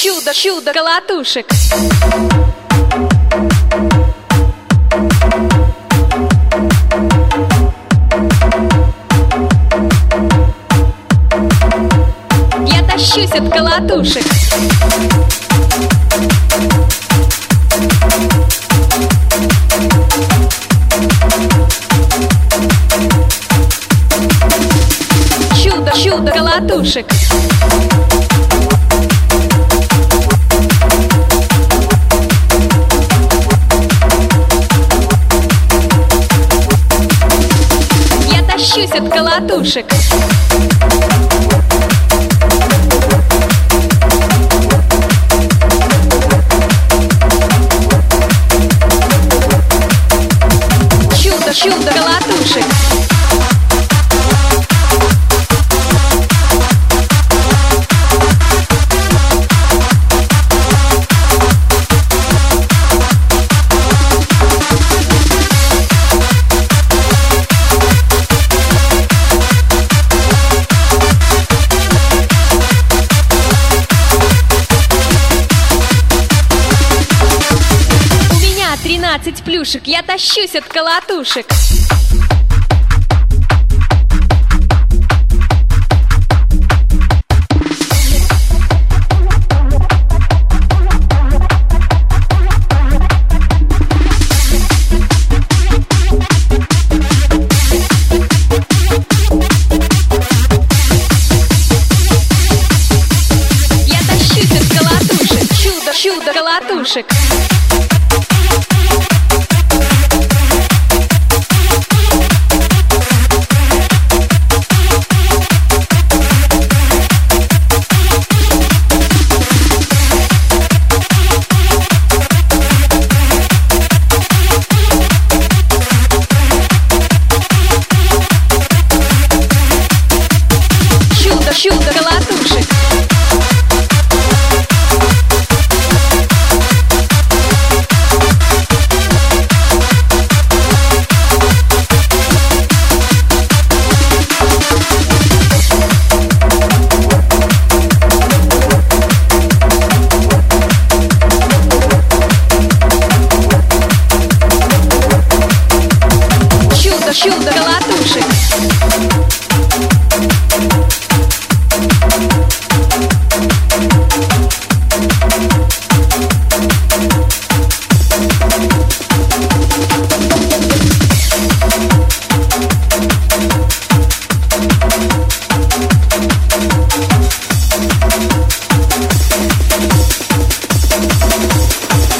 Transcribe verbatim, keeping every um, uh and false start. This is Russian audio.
чудо, чудо колотушек. Я тащусь от колотушек. Чудо, чудо колотушек. Я тащусь от колотушек. Чудо, чудо колотушек. тринадцать плюшек, я тащусь от колотушек. Я тащусь от колотушек. Чудо, чудо колотушек. Чудо колотушек. Чудо, чудо колотушек.